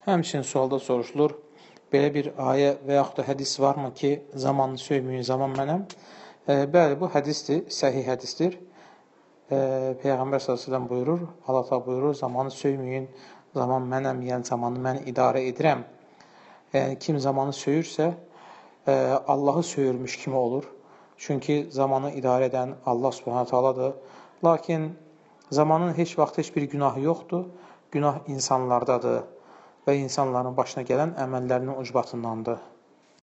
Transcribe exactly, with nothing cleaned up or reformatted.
Həmçinin sualda soruşulur, belə bir ayə və yaxud da hədis varmı ki, zamanını söyməyin, zaman mənəm? E, bəli, bu hədisdir, səhih hədisdir. E, Peyğəmbər sallallahu əleyhi və səlləm buyurur, Allah təala buyurur, zamanı söyməyin, zaman mənəm, yəni zamanı mən idarə edirəm. Yəni, kim zamanı söyürsə, e, Allahı söyürmüş kimi olur. Çünki zamanı idarə edən Allah subhanahu taaladır. Lakin zamanın heç vaxt heç bir günahı yoxdur. Günah insanlardadır və insanların başına gələn əməllərinin ucbatındandır.